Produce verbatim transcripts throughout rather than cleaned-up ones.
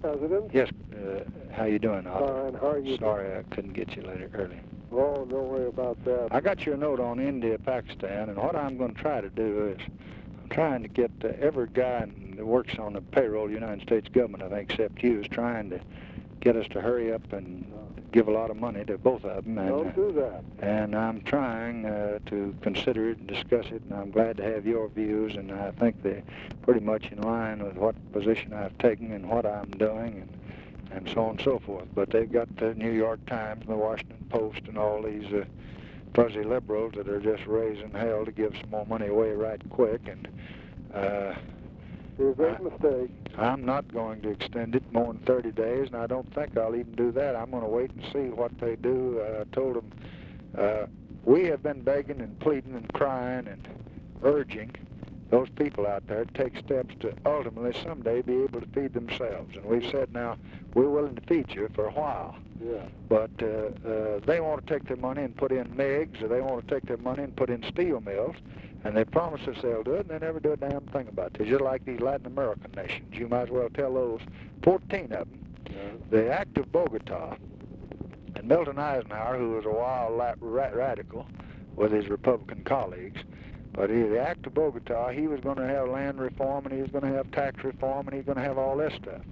President. Yes, uh, how you doing, Arthur? Fine, how are you Sorry doing? I couldn't get you later early. Oh, don't worry about that. I got your note on India, Pakistan, and what I'm going to try to do is I'm trying to get uh, every guy that works on the payroll of the United States government, I think, except you, is trying to get us to hurry up and give a lot of money to both of them. And, Don't do that. And I'm trying uh, to consider it and discuss it, and I'm glad to have your views, and I think they're pretty much in line with what position I've taken and what I'm doing, and, and so on and so forth. But they've got the New York Times and the Washington Post and all these uh, fuzzy liberals that are just raising hell to give some more money away right quick, and uh, You're a great I, mistake. I'm not going to extend it more than thirty days, and I don't think I'll even do that. I'm going to wait and see what they do. Uh, I told them uh, we have been begging and pleading and crying and urging those people out there to take steps to ultimately someday be able to feed themselves. And we've said now, we're willing to feed you for a while. Yeah. But uh, uh, they want to take their money and put in M I Gs, or they want to take their money and put in steel mills, and they promise us they'll do it, and they never do a damn thing about it. They're just like these Latin American nations. You might as well tell those fourteen of them. Yeah. The Act of Bogota, and Milton Eisenhower, who was a wild ra ra radical with his Republican colleagues, but he, the Act of Bogota, he was going to have land reform, and he was going to have tax reform, and he was going to have all this stuff.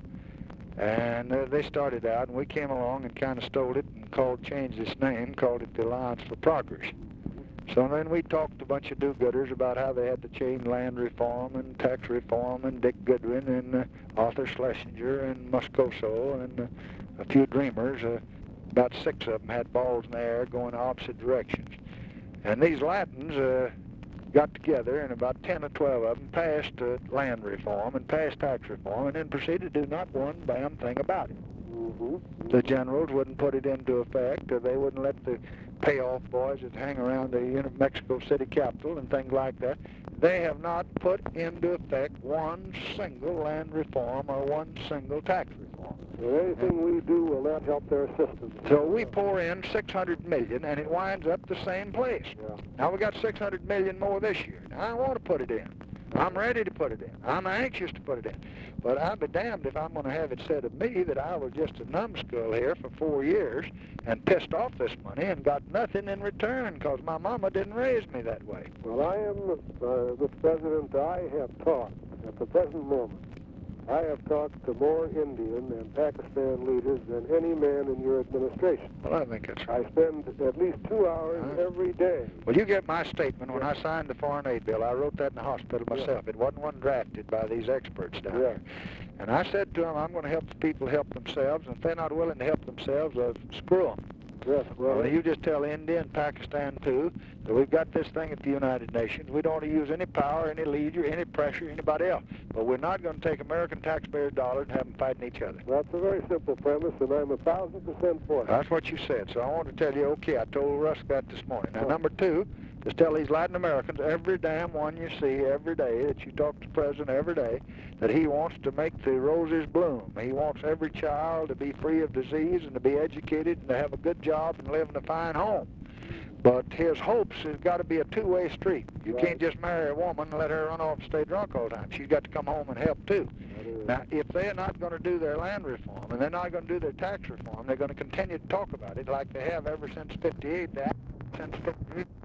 And uh, they started out, and we came along and kind of stole it and called, changed its name, called it the Alliance for Progress. So then we talked to a bunch of do-gooders about how they had to change land reform and tax reform, and Dick Goodwin and uh, Arthur Schlesinger and Moscoso and uh, a few dreamers. Uh, about six of them had balls in the air going opposite directions. And these Latins uh, got together, and about ten or twelve of them passed uh, land reform and passed tax reform, and then proceeded to do not one damn thing about it. Mm-hmm. The generals wouldn't put it into effect, or they wouldn't let the payoff boys that hang around the you know, Mexico City Capitol and things like that. They have not put into effect one single land reform or one single tax reform. Well, anything we do will not help their system. So we pour in six hundred million, and it winds up the same place. Yeah. Now we got six hundred million more this year. Now I want to put it in. I'm ready to put it in. I'm anxious to put it in. But I'll be damned if I'm going to have it said of me that I was just a numbskull here for four years and pissed off this money and got nothing in return because my mama didn't raise me that way. Well, I am, uh, the President, I have taught, at the present moment, I have talked to more Indian and Pakistan leaders than any man in your administration. Well, I think that's right. I spend at least two hours Huh? every day. Well, you get my statement. When I signed the foreign aid bill, I wrote that in the hospital myself. It wasn't one drafted by these experts down Yeah. here. And I said to them, I'm going to help the people help themselves, and if they're not willing to help themselves, uh, screw them. Yes, well, Well, you just tell India and Pakistan, too, that we've got this thing at the United Nations. We don't want to use any power, any leader, any pressure, anybody else. But we're not going to take American taxpayer dollars and have them fighting each other. that's a very simple premise, and I'm a thousand percent for it. That's what you said. So I want to tell you, okay, I told Russ that this morning. Now, number two, is tell these Latin Americans, every damn one you see every day, that you talk to the president every day, that he wants to make the roses bloom. He wants every child to be free of disease and to be educated and to have a good job and live in a fine home. But his hopes has got to be a two-way street. You Right. can't just marry a woman and let her run off and stay drunk all the time. She's got to come home and help, too. Now, if they're not going to do their land reform and they're not going to do their tax reform, they're going to continue to talk about it like they have ever since fifty-eight, since fifty-eight.